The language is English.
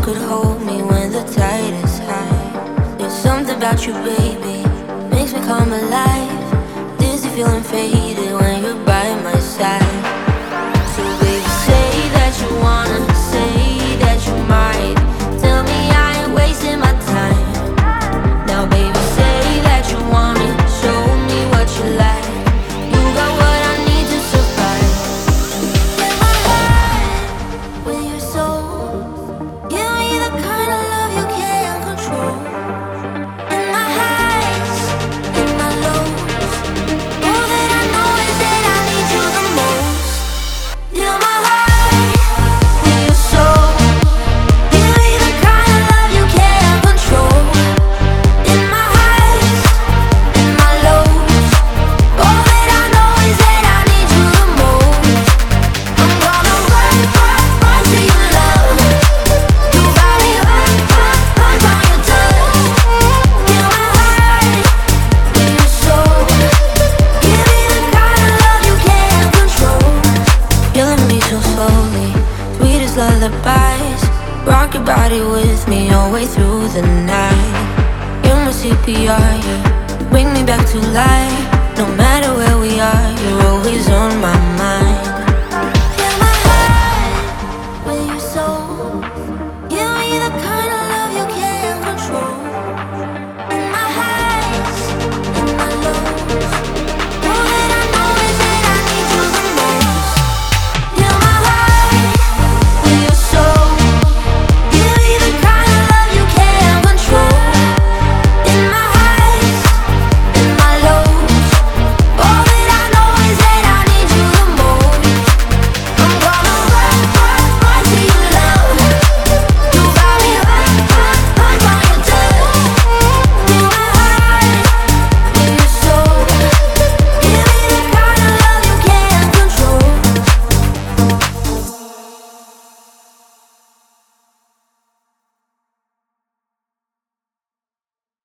could hold me when the tide is high. There's something about you, baby, makes me come alive. Dizzy feeling faded when you're by my side. So baby, say that you wanna, say that you might. Tell me I ain't wasting my time. Now baby, say that you want it, show me what you like. You got what I need to survive. Get my heart with your soul. Give me the kind of love you can't control. In my highs, in my lows, all that I know is that I need you the most. You're my heart with your soul. Give me the kind of love you can't control. In my highs, in my lows, all that I know is that I need you the most. I'm gonna run, run, run to your love. You got me hooked, hooked, hooked on your touch. You're my heart with your soul. Give me the kind of love you can't control. Killing me so slowly, sweet as lullabies. Rock your body with me all the way through the night. You're my CPR, yeah. Bring me back to life. No matter where we are, you're always on my mind.